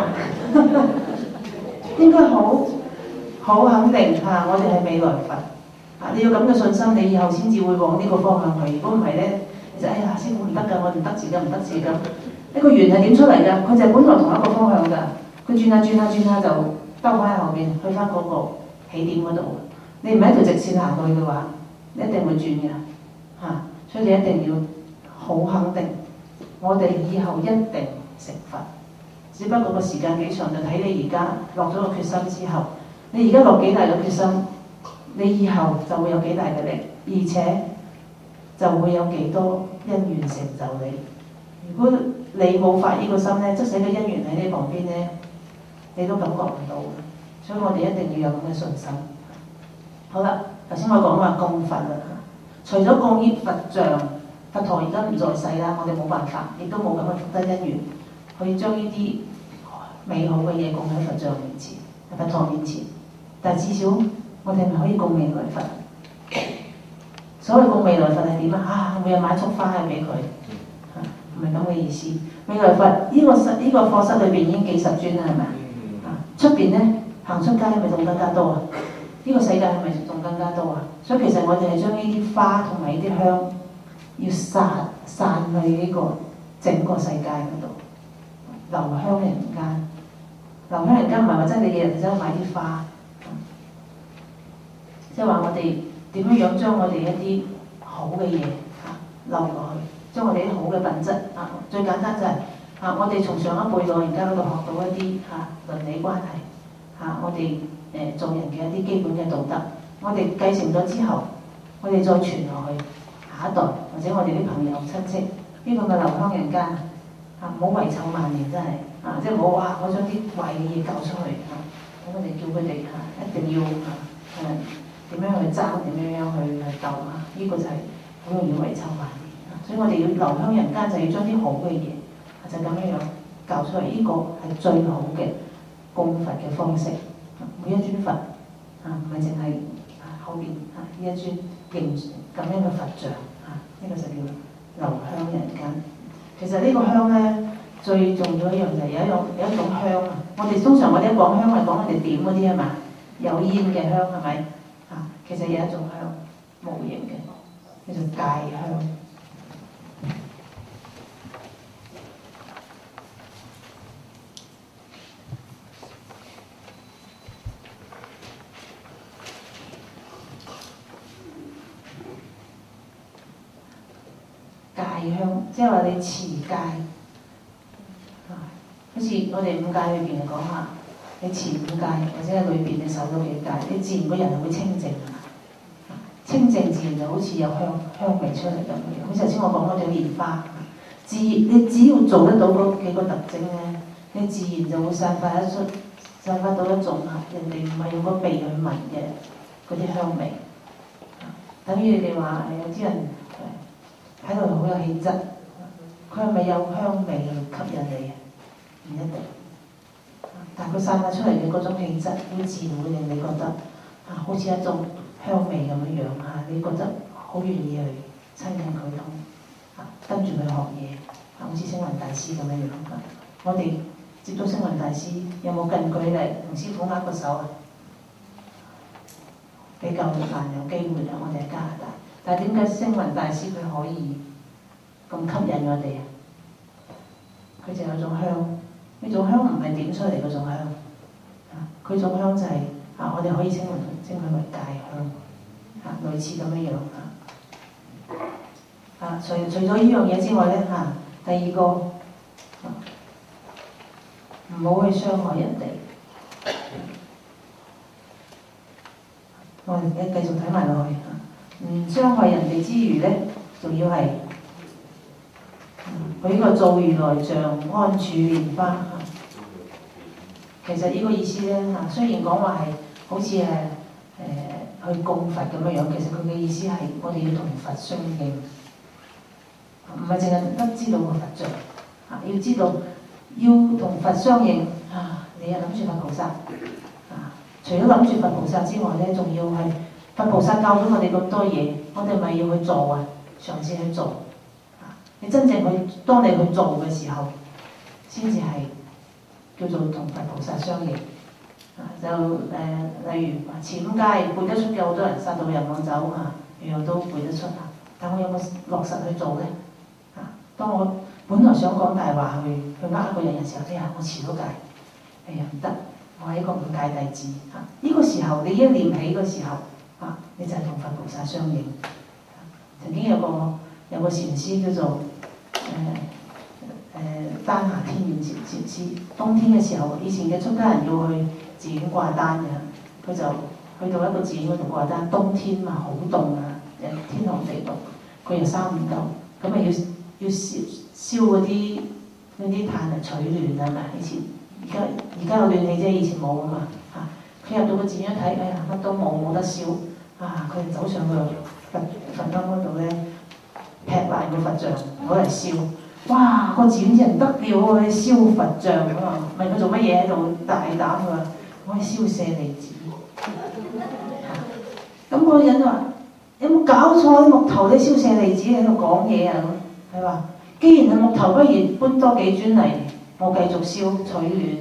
應該好肯定我哋係未來佛你要咁嘅信心，你以後先至會往呢個方向去。如果唔係咧，就哎呀，師傅唔得㗎，我唔得字㗎，唔得字㗎。呢個緣係點出嚟㗎？佢就係本來同一個方向㗎，佢轉下就兜翻喺後邊，去翻嗰個起點嗰度。你唔係一條直線行過去嘅話，你一定會轉㗎所以你一定要好肯定，我哋以後一定成佛。只不過個時間幾長，就睇你而家落咗個決心之後，你而家落幾大嘅決心，你以後就會有幾大嘅力，而且就會有幾多因緣成就你。如果你冇發呢個心咧，即使個因緣喺你旁邊咧，你都感覺唔到。所以我哋一定要有咁嘅信心。好啦，頭先我講話供佛啦，除咗供呢佛像，佛陀而家唔在世啦，我哋冇辦法，亦都冇咁嘅福德因緣，去將呢啲美好嘅嘢供喺佛像面前、佛陀面前。但係至少我哋係咪可以供未來佛？所謂供未來佛係點啊？每日買束花去俾佢，唔係咁嘅意思。未來佛呢個課室裏邊已經幾十尊啦，係咪出邊咧行出街係咪仲更加多啊？呢個世界係咪仲更加多啊？所以其實我哋係將呢啲花同埋呢啲香要散去呢個整個世界嗰度，留香人間。留香人間唔係話真係你日日走去買啲花，即係話我哋點樣將我哋一啲好嘅嘢留落去，將我哋啲好嘅品質最簡單就係我哋從上一輩到而家嗰度學到一啲倫理關係我哋做人嘅一啲基本嘅道德，我哋繼承咗之後，我哋再傳落去下一代或者我哋啲朋友親戚，呢個咪留香人間唔好遺臭萬年真係即係唔好哇！我將啲壞嘅嘢教出去咁我哋叫佢哋一定要點樣去爭，點樣去鬥呢個就係好容易遺臭萬年所以我哋要留香人間，就要將啲好嘅嘢就咁樣教出嚟，呢個係最好嘅供佛嘅方式。每一尊佛唔係淨係後邊呢一尊形咁樣嘅佛像呢個就叫留香人間。其實呢個香咧最重要一樣就係有一種香我哋通常我哋一講香係講我哋點嗰啲嘛，有煙嘅香係咪其實有一種香無形嘅叫做戒香。戒香即係話你持戒好似我哋五戒裏邊嚟講你持五戒或者喺裏邊你守到幾戒，你自然個人係會清淨清淨自然就好似有香味出嚟咁樣。好似頭先我講嗰種蓮花，你只要做得到嗰幾個特徵咧，你自然就會散發到一種人哋唔係用個鼻去聞嘅嗰啲香味。等於你哋話有啲人喺度好有氣質，佢係咪有香味去吸引你？唔一定，但係佢散發出嚟嘅嗰種氣質，會自然會令你覺得好似一種香味咁樣你覺得好願意去親近佢跟住佢學嘢好似星雲大師咁樣我哋接觸星雲大師有冇近距離同師傅握個手比較難有機會我哋喺加拿大，但係點解星雲大師佢可以咁吸引我哋佢就有種香，呢種香唔係點出嚟嗰種香佢種香就係我哋可以稱佢為戒香類似咁樣除咗呢樣嘢之外咧第二個唔好去傷害人哋。我哋繼續睇埋落去唔傷害人哋之餘咧，仲要係佢呢個造如來像，安處蓮花其實呢個意思咧雖然講話係好似去供佛咁樣，其實佢嘅意思係我哋要同佛相應，唔係淨係得知道個佛像要知道要同佛相應你又諗住佛菩薩除咗諗住佛菩薩之外咧，仲要係佛菩薩教咗我哋咁多嘢，我哋咪要去做嘗試去做你真正當你去做嘅時候，先至係叫做同佛菩薩相應例如前五戒背得出嘅好多人，殺盜淫妄酒樣樣都背得出但我有冇落實去做咧當我本來想講大話去呃個人嘅時候，我遲咗戒，唔得，我係一個五戒弟子呢個時候你一念起嘅時候你就係同佛菩薩相應。曾經有個禪師叫做丹霞天遠禪師，冬天嘅時候，以前嘅出家人要去寺院掛單佢就去到一個寺院嗰度掛單，冬天好凍天寒地凍，佢又衫唔夠，咁要燒嗰啲炭嚟取暖係咪？以前而家有暖氣啫，以前冇嘛佢入到個寺院睇，乜都冇得燒佢就走上去佛龕嗰度咧，劈爛個佛像攞嚟燒。哇！個寺院啲人得了喎，燒佛像問佢做乜嘢喺度大膽佢話：我係燒舍利子。咁嗰個人話：有冇搞錯？啲木頭你燒舍利子喺度講嘢咁。佢話：既然係木頭，不如搬多幾磚嚟，我繼續燒取暖。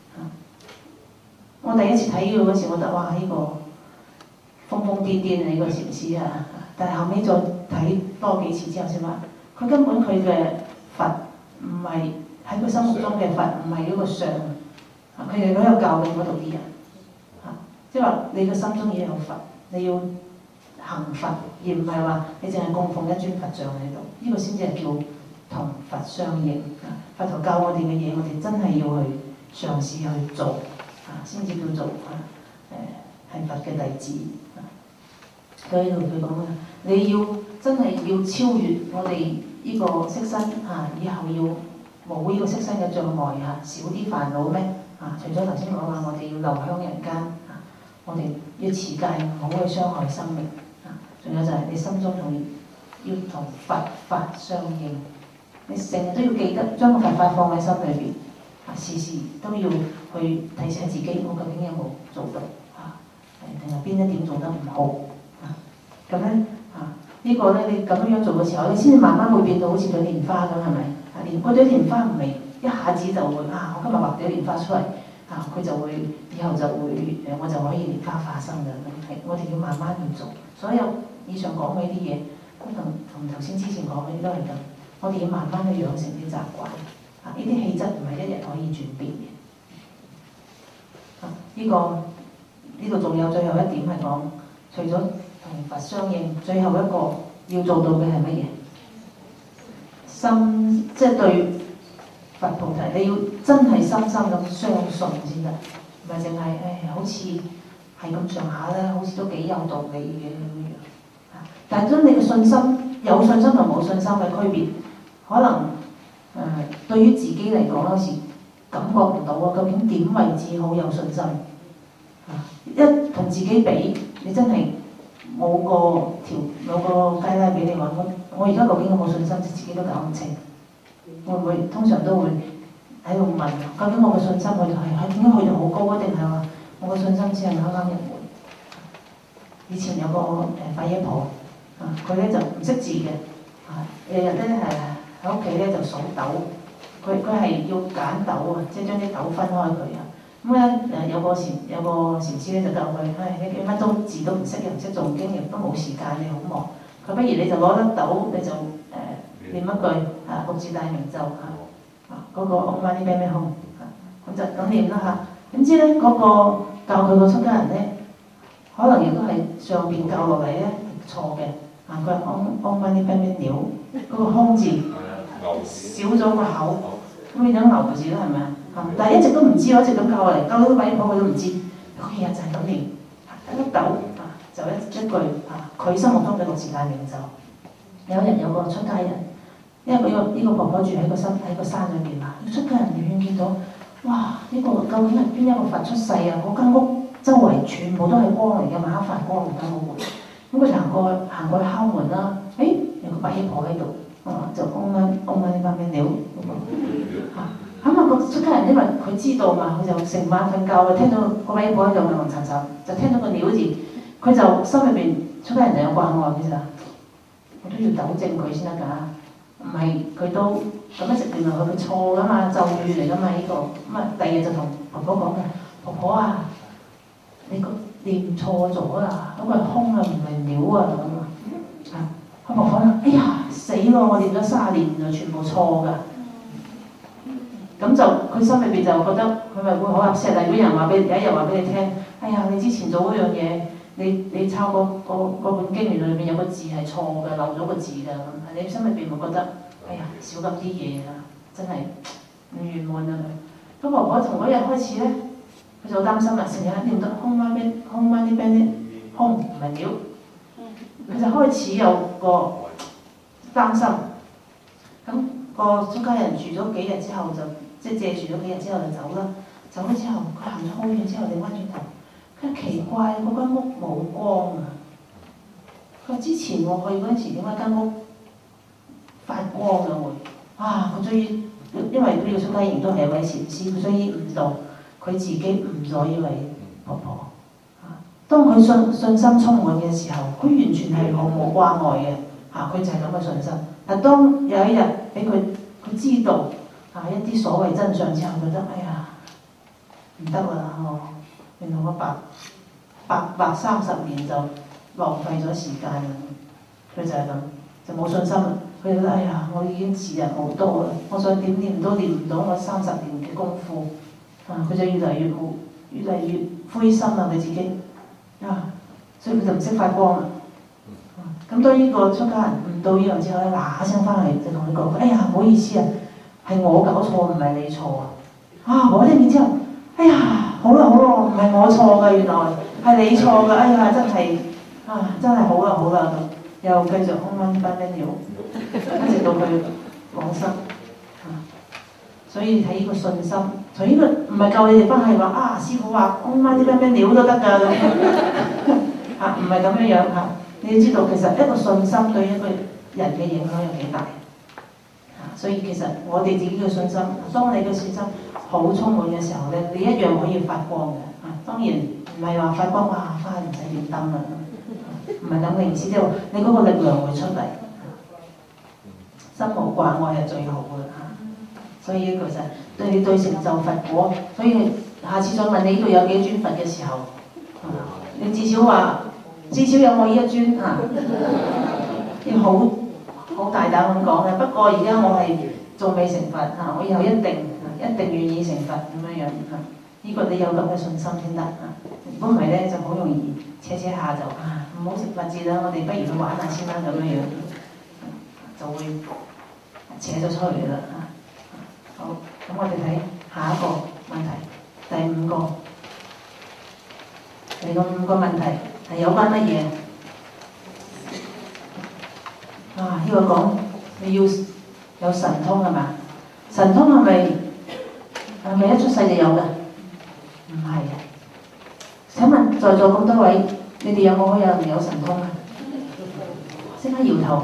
我第一次睇佢嗰時，我覺得哇！呢個瘋瘋癲癲呢個禪師但係後尾再睇多幾次之後先話，佢根本佢嘅佛唔係喺佢心目中嘅佛，唔係嗰個相，佢哋嗰個教緊嗰度啲人，即係話你嘅心中已經有佛，你要行佛，而唔係話你淨係供奉一尊佛像喺度，呢個先至係叫同佛相應。佛陀教我哋嘅嘢，我哋真係要去嘗試去做，先至叫做係佛嘅弟子。所以佢講你要真係要超越我哋呢個色身以後要冇呢個色身嘅障礙嚇，少啲煩惱咩？除咗頭先講話，我哋要留香人間我哋要持戒，唔好去傷害生命仲有就係你心中仲要同佛法相應，你成日都要記得將個佛法放喺心裏邊時時都要去提醒自己，我究竟有冇做到定係邊一點做得唔好咁咧呢個咧，你咁樣做嘅時候，你先至慢慢會變到好似朵蓮花咁，係咪？嗰朵蓮花唔係一下子就會我今日畫朵蓮花出嚟佢就會以後就會我就可以蓮花化身嘅咁。我哋要慢慢去做，所有以上講嘅啲嘢，都同頭先之前講嘅都係咁。我哋要慢慢去養成啲習慣呢啲氣質唔係一日可以轉變嘅呢個仲有最後一點係講，除咗同佛相應，最後一個要做到嘅係乜嘢？心即係對佛菩提，你要真係深深咁相信先得，唔係淨係好似係咁上下咧，好似都幾有道理嘅咁樣。但係當你嘅信心有信心同冇信心嘅區別，可能對於自己嚟講有時感覺唔到究竟點為止好有信心？一同自己比，你真係冇個雞拉俾你話，我而家究竟有冇信心，自己都搞唔清。會唔會通常都會喺度問，究竟我嘅信心去到係點解去到好高啊？定係話我嘅信心只係啱啱入門？以前有個法爺婆佢咧就唔識字嘅日日咧喺屋企咧就數豆，佢係要揀豆即係將啲豆分開佢咁咧有個禪師咧就教佢，你乜都字都唔識，又唔識做經，亦都冇時間，你好忙。佢不如你就攞粒豆，你就念一句六字大明咒嗰個唵嘛呢叭咪吽咁就咁念啦點知咧嗰個教佢個出家人咧，可能亦都係上邊教落嚟咧錯嘅佢話唵嘛呢叭咪鳥嗰個吽字少咗個口，咁變咗牛字啦，係咪但係一直都唔知，我一直咁教落嚟，教到啲鬼婆佢都唔知。嗰日就係咁念一粒豆就一句佢心目中嘅六字大明咒。有一日有個出家人，因為呢個婆婆住喺個山裏邊出家人遠遠見到，哇！呢個究竟係邊一個佛出世啊？嗰間屋周圍全部都係光嚟嘅，晚黑發光唔得好悶。咁佢行過去敲門啦，有個白衣婆喺度，就唵嘛呢叭咪鳥個出家人因為佢知道嘛，佢就成晚瞓覺，聽到個白衣婆喺度吟吟沉沉，就聽到個鳥字，佢就心裏邊出家人就有關愛嘅咋，我都要糾正佢先得㗎，唔係佢都咁一直原來佢錯㗎嘛，咒語嚟㗎嘛呢個，咁第二日就同婆婆講嘅，婆婆啊，你個念錯咗啦，嗰個係空啊，唔係鳥啊咁佢婆婆哎呀死咯，我念咗30年就全部錯㗎。咁就佢心裏邊就覺得佢咪會好合適。如果有一日話俾你聽，哎呀你之前做嗰樣嘢，你抄嗰本經原裏邊有個字係錯嘅，漏咗個字㗎咁，你心裏邊會覺得哎呀少咁啲嘢真係唔圓滿啊佢。咁婆婆從嗰日開始咧，佢就好擔心啦，成日念得吽嘛呢叭咪吽唔係鳥，佢就開始有個擔心。咁個出家人住咗幾日之後就。即係借住咗幾日之後就走啦，走咗之後佢行咗好遠之後，你翻轉頭，佢話奇怪嗰間屋冇光佢話之前我去嗰陣時點解間屋發光會？佢終於因為呢個出家人都係一位禪師，佢所以悟到佢自己悟咗呢位婆婆當佢信心充滿嘅時候，佢完全係毫無關愛嘅佢就係咁嘅信心。但當有一日俾佢知道。一啲所謂真相之後，覺得哎呀唔得啦原來我白30年就浪費咗時間啦。佢就係咁，就冇信心啦。佢覺得哎呀，我已經時日無多啦，我想點念都念唔到我30年嘅功夫。佢就越嚟越灰心啦，佢自己所以佢就唔識發光啦。咁當呢個出家人悟到呢樣之後咧，嗱一聲翻嚟就同佢講：哎呀，唔好意思係我搞錯，唔係你錯我聽見之後，哎呀，好啦，唔係我錯嘅，原來係你錯嘅，哎呀，真係好啦咁，又繼續吽嘛呢叭咪鳥，一直到佢往生。 所以睇呢個信心，從呢個唔係救你哋翻係話啊，師傅話我買啲咩料都得㗎咁嚇，唔係咁樣樣嚇。你要知道其實一個信心對一個人嘅影響有幾大嚇，所以其實我哋自己嘅信心，當你嘅信心好充滿嘅時候咧，你一樣可以發光嘅嚇。當然唔係話發光哇，花唔使點燈啦，唔係咁嘅意思，即係話你嗰個力量會出嚟。心無掛礙係最好嘅嚇，所以呢個就係對你對成就佛果。所以下次再問你呢度有幾尊佛嘅時候，你至少話至少有我呢一尊嚇，要好大膽咁講嘅。不過而家我係仲未成佛嚇，我以後一定願意成佛咁樣樣嚇。呢個你有咁嘅信心先得嚇。如果唔係咧，就好容易扯下就唔好食佛字啦，我哋不如去玩下先啦咁樣樣，就會扯咗出嚟啦嚇。好，咁我哋睇下一個問題，第五個。第五個問題係有關乜嘢？呢個講你要有神通係嘛？神通係咪一出世就有㗎？唔係嘅。請問在座咁多位，你哋有冇人有神通啊？即刻搖頭。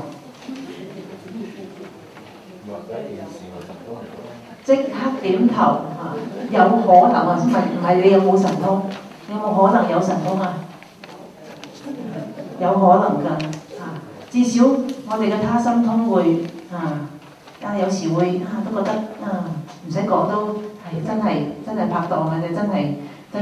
即刻點頭嚇，有可能啊？先問，唔係你有冇神通？有冇可能有神通啊？有可能㗎嚇，至少我哋嘅他心通會有時會都覺得唔使講都係真係拍檔嘅啫，真係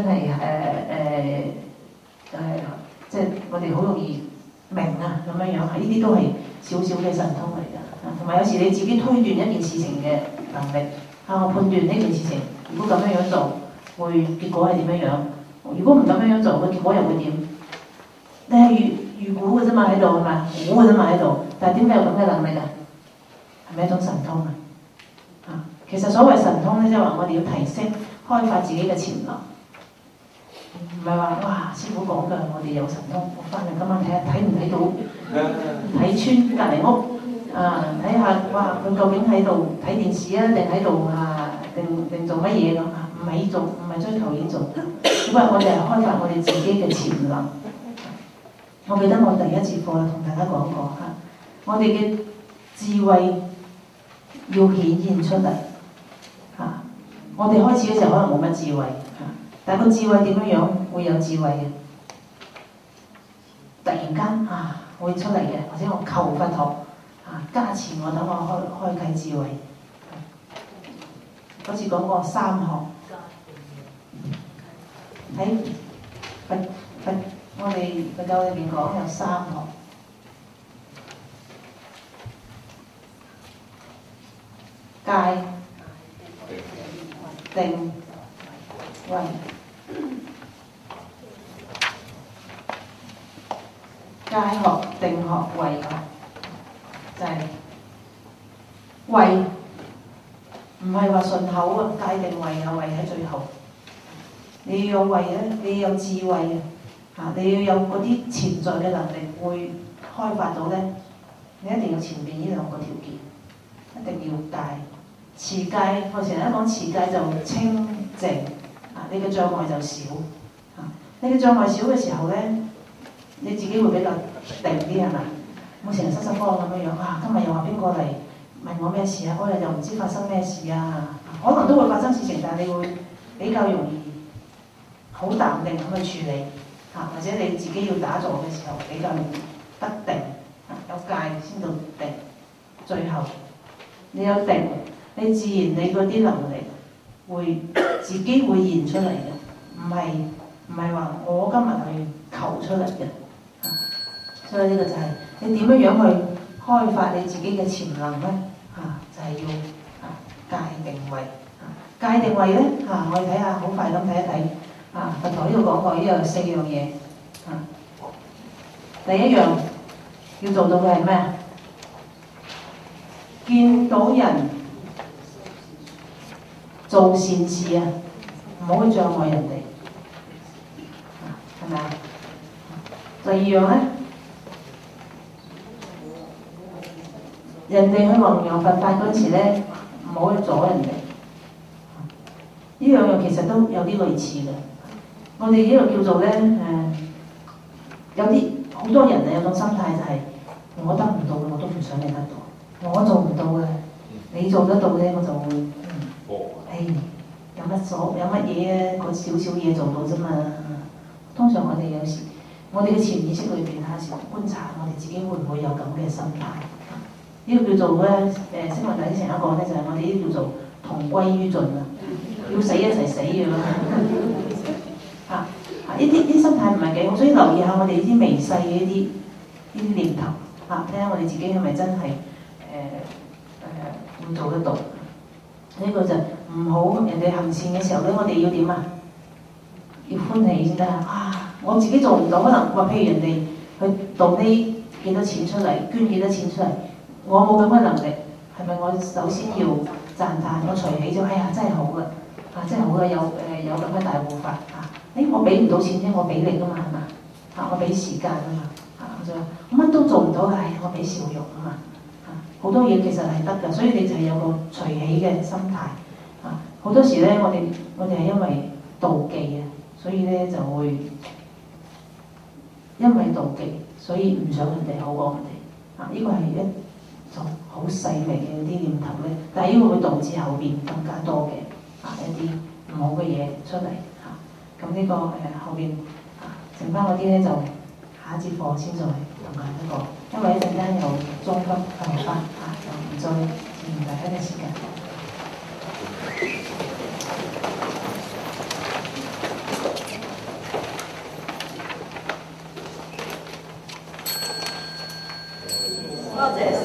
即係我哋好容易明咁樣樣，呢啲都係少少嘅神通嚟㗎。同埋有時你自己推斷一件事情嘅能力我判斷呢件事情如果咁樣做，會結果係點樣樣？如果唔咁樣做，個結果又會點？你係預估嘅啫嘛，喺度係咪？估嘅啫嘛喺度，但係點解有咁嘅能力啊？係咪一種神通啊？其實所謂神通咧，即係話我哋要提升、開發自己嘅潛能，唔係話哇師傅講㗎，我哋有神通，我翻嚟今晚睇下睇唔睇到，睇穿隔離屋睇下哇佢究竟喺度睇電視啊，定喺度定做乜嘢咁啊？唔係做，唔係追求呢種，因為我哋係開發我哋自己嘅潛能。我記得我第一節課同大家講過我哋嘅智慧要顯現出嚟我哋開始嘅時候可能冇乜智慧但係個智慧點樣會有智慧嘅？突然間會出嚟嘅，或者我求佛陀加持我，等我開啟智慧。嗰次講過三學。喺我哋佛教裏邊講有三學，戒、定、慧。戒學、定學、慧學，就係慧，唔係話順口戒定慧慧喺最後。你要有慧咧，你要有智慧你要有嗰啲潛在嘅能力會開發到咧，你一定要前面呢兩個條件，一定要戒。持戒，我成日講持戒就清靜你嘅障礙就少你嘅障礙少嘅時候咧，你自己會比較定啲係咪？冇成日失心慌咁樣今日又話邊個嚟問我咩事嗰日又唔知發生咩事可能都會發生事情，但係你會比較容易好淡定咁去處理或者你自己要打坐嘅時候比較容易得定有戒先到定。最後你有定，你自然你嗰啲能力會自己會現出嚟嘅，唔係話我今日去求出嚟嘅。所以呢個就係你點樣去開發你自己嘅潛能咧就係要戒定慧。戒定慧咧我哋睇下，好快咁睇一睇佛陀呢度講過，呢有4樣嘢第一樣要做到嘅係咩？見到人做善事唔好去障礙人哋，係咪第二樣咧，人哋去弘揚佛法嗰時咧，唔好去阻人哋。 呢兩樣其實都有啲類似嘅。我哋呢度叫做咧有啲好多人有種心態就係、我得唔到嘅我都唔想你得到，我做唔到嘅你做得到咧我就會有乜嘢啊？嗰少少嘢做到啫嘛。通常我哋有時我哋嘅潛意識裏邊有時觀察我哋自己會唔會有咁嘅心態。呢個叫做咧星雲底成一個咧就係我哋呢啲叫做同歸於盡啊，要死一齊死嘅咯。呢啲心態唔係幾好，所以留意下我哋呢啲微細嘅呢啲念頭睇下我哋自己係咪真係會做得到。呢個就唔好人哋行善嘅時候咧，我哋要點啊？要歡喜先得啊！我自己做唔到，可能話譬如人哋去度呢幾多錢出嚟，捐幾多錢出嚟，我冇咁嘅能力，係咪我首先要讚歎？我隨喜咗，哎呀真係好啦，真係好啦，有咁嘅大護法我俾唔到錢啫，我俾力啊嘛，係嘛？我俾時間啊嘛，我就乜都做唔到，我俾笑容啊嘛，好多嘢其實係得㗎，所以你就係有個隨喜嘅心態好多時咧，我哋係因為妒忌啊，所以咧就會因為妒忌，所以唔想人哋好過我哋呢個係一種好細微嘅啲念頭咧，但係呢個會導致後邊更加多嘅一啲唔好嘅嘢出嚟咁呢個後邊剩翻嗰啲咧就下一節課先再同大家講，因為一陣間有中級學班就唔再佔大家嘅時間。多謝。